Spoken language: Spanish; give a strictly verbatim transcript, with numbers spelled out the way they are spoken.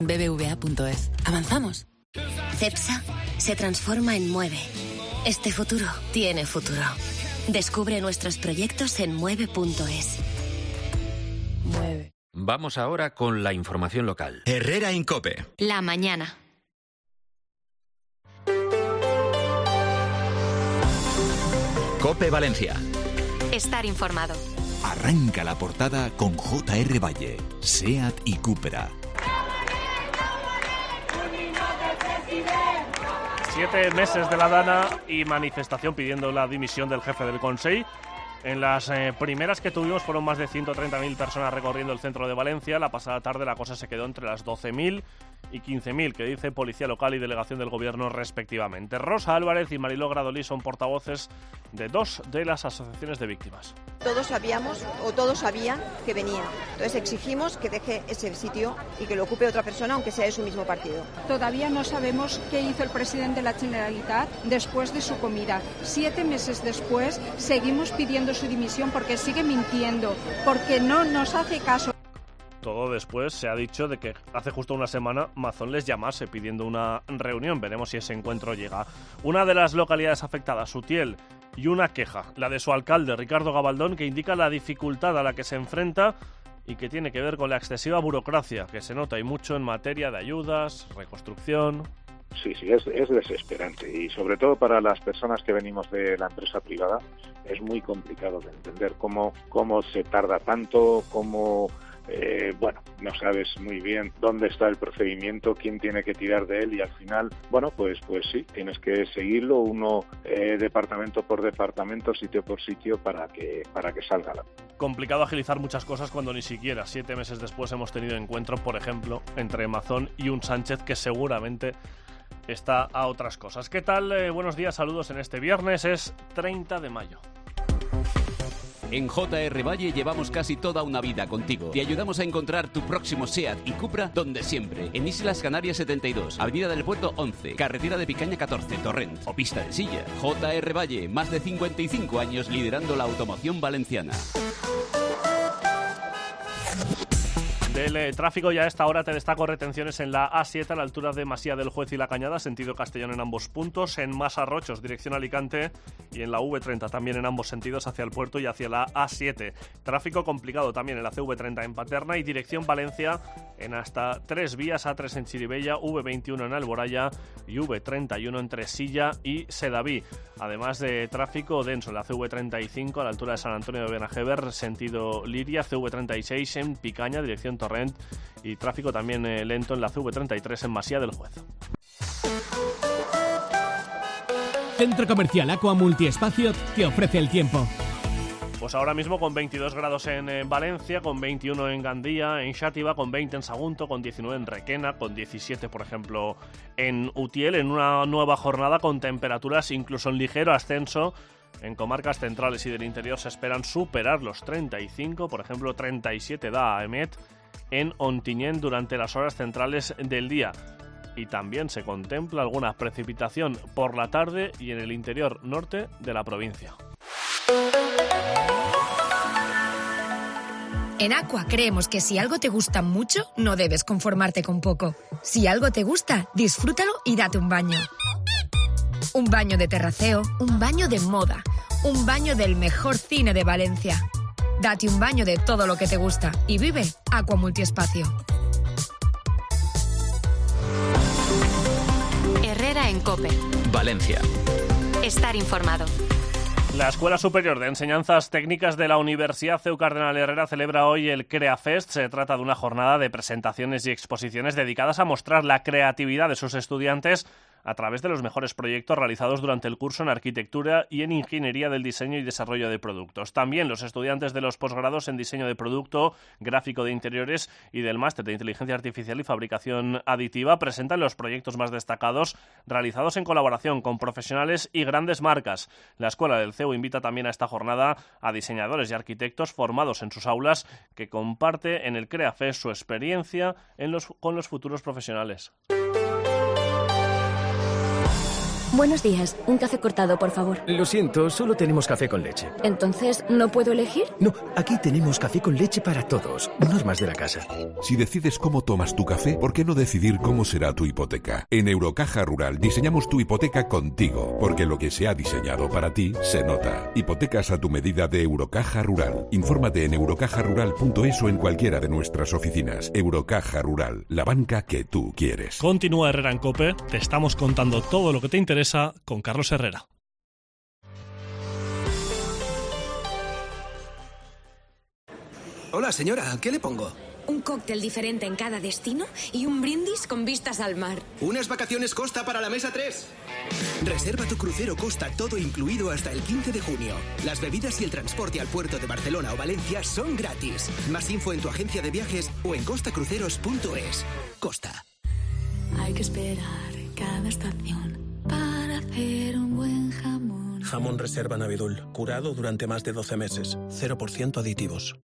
B B V A punto es. ¿Avanzamos? Cepsa se transforma en Mueve. Este futuro tiene futuro. Descubre nuestros proyectos en mueve punto es. Mueve. Vamos ahora con la información local. Herrera en COPE. La mañana. COPE Valencia. Estar informado. Arranca la portada con J R Valle, SEAT y Cupra. Siete meses de la Dana y manifestación pidiendo la dimisión del jefe del Consell. En las eh, primeras que tuvimos fueron más de ciento treinta mil personas recorriendo el centro de Valencia. La pasada tarde la cosa se quedó entre las doce mil y quince mil, que dice Policía Local y Delegación del Gobierno respectivamente. Rosa Álvarez y Mariló Gradolí son portavoces de dos de las asociaciones de víctimas. Todos sabíamos, o todos sabían, que venía. Entonces exigimos que deje ese sitio y que lo ocupe otra persona, aunque sea de su mismo partido. Todavía no sabemos qué hizo el presidente de la Generalitat después de su comida. Siete meses después seguimos pidiendo su dimisión porque sigue mintiendo, porque no nos hace caso. Todo después se ha dicho de que hace justo una semana Mazón les llamase pidiendo una reunión. Veremos si ese encuentro llega. Una de las localidades afectadas, Utiel, y una queja, la de su alcalde, Ricardo Gabaldón, que indica la dificultad a la que se enfrenta y que tiene que ver con la excesiva burocracia que se nota y mucho en materia de ayudas, reconstrucción. Sí, sí, es, es desesperante y sobre todo para las personas que venimos de la empresa privada es muy complicado de entender cómo, cómo se tarda tanto, cómo... Eh, bueno, no sabes muy bien dónde está el procedimiento, quién tiene que tirar de él y al final, bueno, pues pues sí, tienes que seguirlo uno eh, departamento por departamento, sitio por sitio para que para que salga la... Complicado agilizar muchas cosas cuando ni siquiera siete meses después hemos tenido encuentro, por ejemplo, entre Mazón y un Sánchez que seguramente está a otras cosas. ¿Qué tal? Eh, buenos días, saludos en este viernes, es treinta de mayo. En J R Valle llevamos casi toda una vida contigo. Te ayudamos a encontrar tu próximo SEAT y Cupra donde siempre. En Islas Canarias setenta y dos, Avenida del Puerto once, Carretera de Picaña catorce, Torrent o Pista de Silla. J R Valle, más de cincuenta y cinco años liderando la automoción valenciana. Del eh, tráfico ya a esta hora te destaco retenciones en la A siete a la altura de Masía del Juez y La Cañada, sentido Castellón en ambos puntos, en Masarrochos, dirección Alicante, y en la V treinta también en ambos sentidos hacia el puerto y hacia la A siete. Tráfico complicado también en la C V treinta en Paterna y dirección Valencia en hasta tres vías, A tres en Chirivella, V veintiuno en Alboraya y V treinta y uno entre Silla y Sedaví. Además de tráfico denso en la C V treinta y cinco a la altura de San Antonio de Benajever, sentido Liria, C V treinta y seis en Picaña, dirección Torrent, y tráfico también eh, lento en la C V treinta y tres en Masía del Juez. Centro Comercial Aqua Multiespacio te ofrece el tiempo. Pues ahora mismo con veintidós grados en eh, Valencia, con veintiuno en Gandía, en Xàtiva, con veinte en Sagunto, con diecinueve en Requena, con diecisiete, por ejemplo, en Utiel, en una nueva jornada con temperaturas incluso en ligero ascenso. En comarcas centrales y del interior se esperan superar los treinta y cinco, por ejemplo, treinta y siete da a Emet en Ontinyent durante las horas centrales del día. Y también se contempla alguna precipitación por la tarde y en el interior norte de la provincia. En Aqua creemos que si algo te gusta mucho, no debes conformarte con poco. Si algo te gusta, disfrútalo y date un baño. Un baño de terraceo, un baño de moda, un baño del mejor cine de Valencia. Date un baño de todo lo que te gusta y vive Aqua Multiespacio. Herrera en COPE. Valencia. Estar informado. La Escuela Superior de Enseñanzas Técnicas de la Universidad C E U Cardenal Herrera celebra hoy el CreaFest. Se trata de una jornada de presentaciones y exposiciones dedicadas a mostrar la creatividad de sus estudiantes a través de los mejores proyectos realizados durante el curso en Arquitectura y en Ingeniería del Diseño y Desarrollo de Productos. También los estudiantes de los posgrados en Diseño de Producto, Gráfico de Interiores y del Máster de Inteligencia Artificial y Fabricación Aditiva presentan los proyectos más destacados realizados en colaboración con profesionales y grandes marcas. La Escuela del C E U invita también a esta jornada a diseñadores y arquitectos formados en sus aulas que comparte en el CreaFest su experiencia en los, con los futuros profesionales. Buenos días, un café cortado, por favor. Lo siento, solo tenemos café con leche. Entonces, ¿no puedo elegir? No, aquí tenemos café con leche para todos, normas de la casa. Si decides cómo tomas tu café, ¿por qué no decidir cómo será tu hipoteca? En Eurocaja Rural diseñamos tu hipoteca contigo, porque lo que se ha diseñado para ti se nota. Hipotecas a tu medida de Eurocaja Rural. Infórmate en eurocaja rural punto es o en cualquiera de nuestras oficinas. Eurocaja Rural, la banca que tú quieres. Continúa Herrera en COPE, te estamos contando todo lo que te interesa con Carlos Herrera. Hola señora, ¿qué le pongo? Un cóctel diferente en cada destino y un brindis con vistas al mar. Unas vacaciones Costa para la mesa tres. Reserva tu crucero Costa todo incluido hasta el quince de junio. Las bebidas y el transporte al puerto de Barcelona o Valencia son gratis. Más info en tu agencia de viajes o en costa cruceros punto es. Costa. Hay que esperar cada estación para hacer un buen jamón. Jamón Reserva Navidul, curado durante más de doce meses. cero por ciento aditivos.